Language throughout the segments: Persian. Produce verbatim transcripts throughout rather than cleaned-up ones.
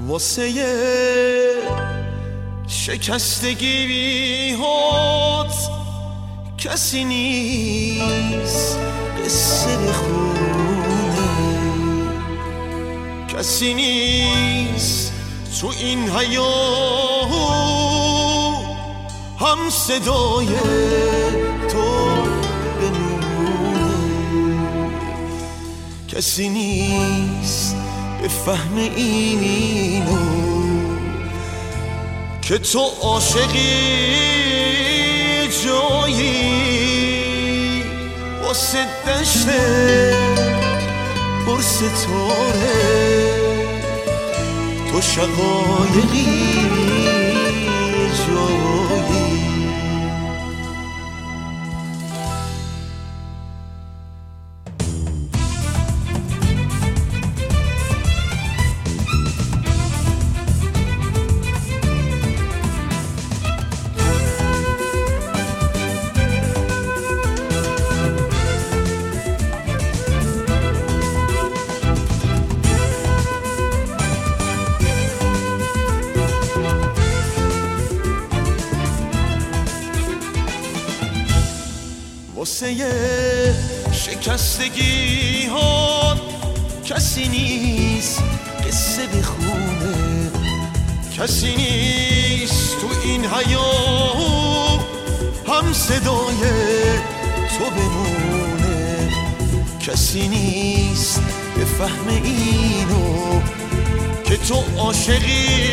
واسه شکستگی بی هات کسی نیست قصه بخونه، کسی نیست تو این حیاط هم صدای تو بمونه، کسی نیست به فهم اینو که تو عاشقی جایی واسه دشت پر ستاره، تو شقایقی جایی. واسه شکستگی ها کسی نیست قصه بخونه، کسی نیست تو این حیاط هم صدای تو بمونه، کسی نیست به فهم اینو که تو عاشقی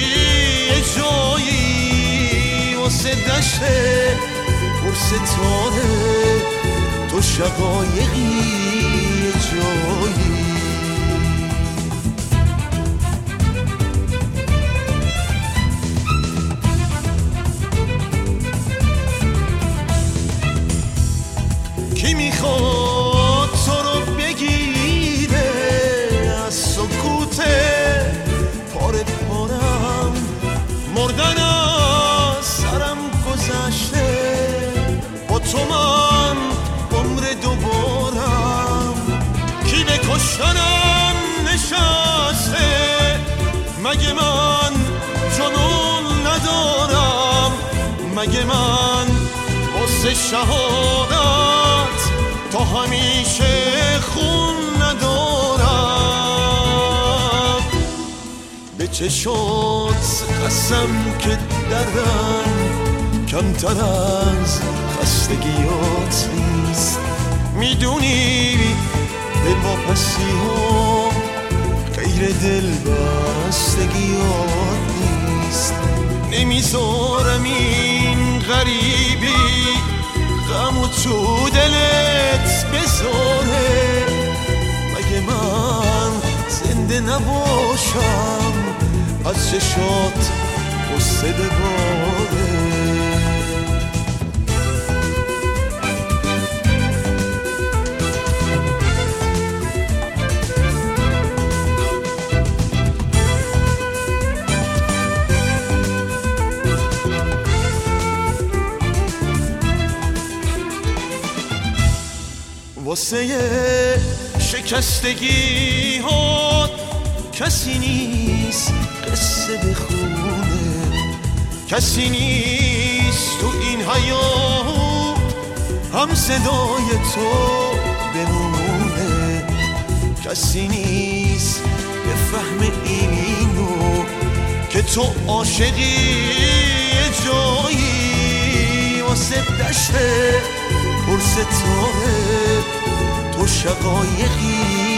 جایی واسه دشت پر ستاره، تو شقایقی جایی. کی میخواد تو رو بگیره از سکوت پاره پارم، مردن از سرم گذشته با تو من عمر دوبارم، کی به کشتنم نشسته مگه من جنون ندارم، مگه من واسه شهادت تا همیشه خون ندارم، به چشات قسم که دردم کمتر از خستگیات نیست، میدونی به واپسی ها غیر دل بستگیات نیست، نمیذارم این غریبی غمو تو دلت بذاره، مگه من زنده نباشم از چشات قصه بباره. واسه شکستگی ها کسی نیست قصه بخونه، کسی نیست تو این حیاط هم صدای تو بمونه، کسی نیست به فهم اینو که تو عاشقی جایی واسه دشت پر ستاره، تو شقایقی